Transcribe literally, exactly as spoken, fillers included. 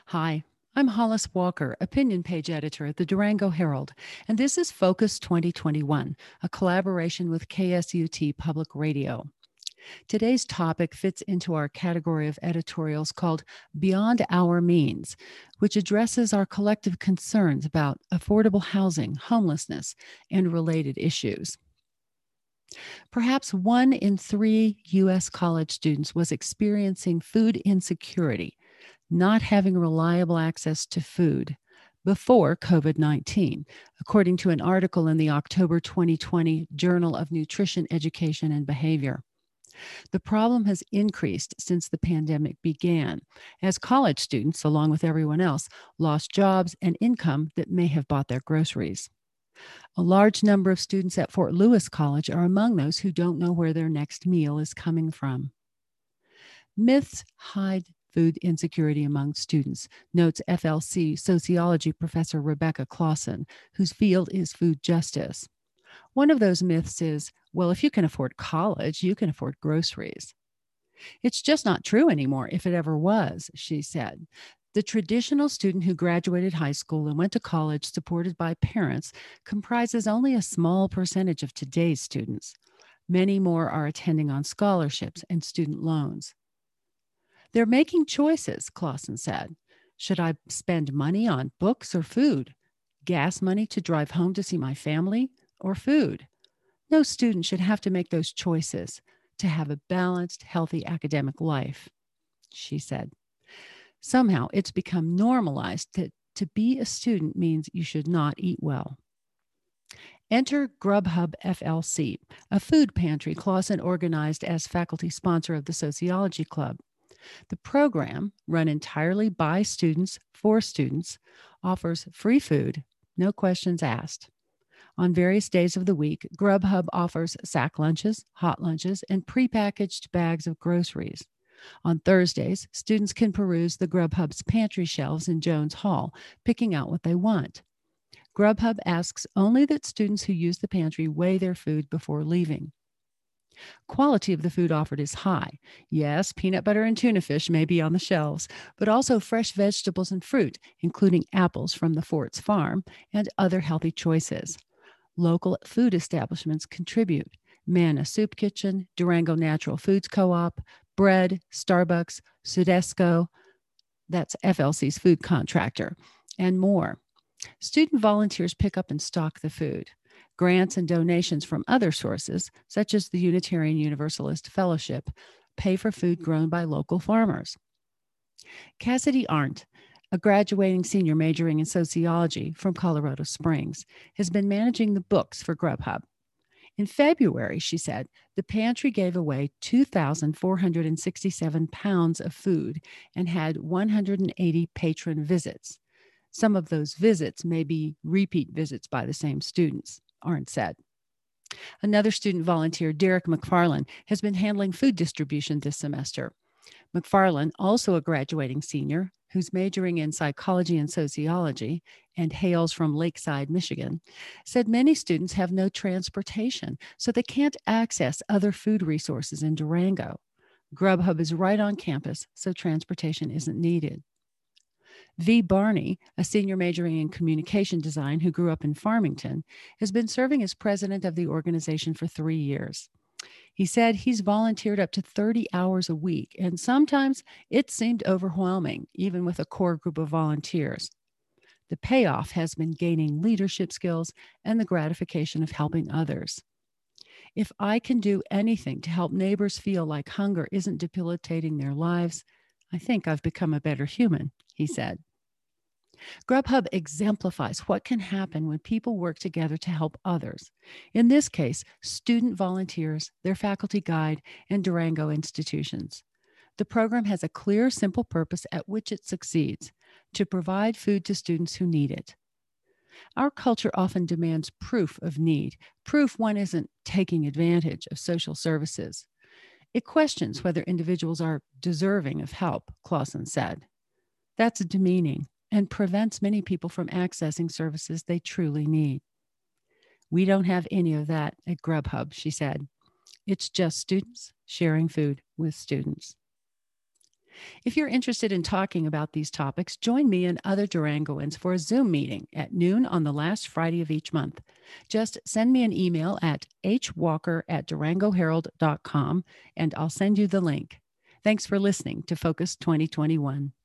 Hi, I'm Hollis Walker, opinion page editor at the Durango Herald, and this is Focus twenty twenty-one, a collaboration with K S U T Public Radio. Today's topic fits into our category of editorials called Beyond Our Means, which addresses our collective concerns about affordable housing, homelessness, and related issues. Perhaps one in three U S college students was experiencing food insecurity, not having reliable access to food before COVID nineteen, according to an article in the October twenty twenty Journal of Nutrition, Education, and Behavior. The problem has increased since the pandemic began, as college students, along with everyone else, lost jobs and income that may have bought their groceries. A large number of students at Fort Lewis College are among those who don't know where their next meal is coming from. Myths hide food insecurity among students, notes F L C sociology professor Rebecca Clausen, whose field is food justice. One of those myths is, well, if you can afford college, you can afford groceries. It's just not true anymore, if it ever was, she said. The traditional student who graduated high school and went to college supported by parents comprises only a small percentage of today's students. Many more are attending on scholarships and student loans. They're making choices, Clausen said. Should I spend money on books or food? Gas money to drive home to see my family or food? No student should have to make those choices to have a balanced, healthy academic life, she said. Somehow it's become normalized that to be a student means you should not eat well. Enter Grubhub F L C, a food pantry Clausen organized as faculty sponsor of the Sociology Club. The program, run entirely by students for students, offers free food, no questions asked. On various days of the week, Grubhub offers sack lunches, hot lunches, and prepackaged bags of groceries. On Thursdays, students can peruse the Grubhub's pantry shelves in Jones Hall, picking out what they want. Grubhub asks only that students who use the pantry weigh their food before leaving. Quality of the food offered is high. Yes, peanut butter and tuna fish may be on the shelves, but also fresh vegetables and fruit, including apples from the Fort's farm and other healthy choices. Local food establishments contribute. Manna Soup Kitchen, Durango Natural Foods Co-op, Bread, Starbucks, Sudesco, that's F L C's food contractor, and more. Student volunteers pick up and stock the food. Grants and donations from other sources, such as the Unitarian Universalist Fellowship, pay for food grown by local farmers. Cassidy Arndt, a graduating senior majoring in sociology from Colorado Springs, has been managing the books for Grubhub. In February, she said, the pantry gave away two thousand four hundred sixty-seven pounds of food and had one hundred eighty patron visits. Some of those visits may be repeat visits by the same students, Arndt said. Another student volunteer, Derek McFarland, has been handling food distribution this semester. McFarland, also a graduating senior, who's majoring in psychology and sociology and hails from Lakeside, Michigan, said many students have no transportation, so they can't access other food resources in Durango. Grubhub is right on campus, so transportation isn't needed. V. Barney, a senior majoring in communication design who grew up in Farmington, has been serving as president of the organization for three years. He said he's volunteered up to thirty hours a week, and sometimes it seemed overwhelming, even with a core group of volunteers. The payoff has been gaining leadership skills and the gratification of helping others. If I can do anything to help neighbors feel like hunger isn't debilitating their lives, I think I've become a better human, he said. Grubhub exemplifies what can happen when people work together to help others. In this case, student volunteers, their faculty guide, and Durango institutions. The program has a clear, simple purpose at which it succeeds: to provide food to students who need it. Our culture often demands proof of need, proof one isn't taking advantage of social services. It questions whether individuals are deserving of help, Clausen said. That's demeaning and prevents many people from accessing services they truly need. We don't have any of that at Grubhub, she said. It's just students sharing food with students. If you're interested in talking about these topics, join me and other Durangoans for a Zoom meeting at noon on the last Friday of each month. Just send me an email at h walker at durango herald dot com and I'll send you the link. Thanks for listening to Focus twenty twenty-one.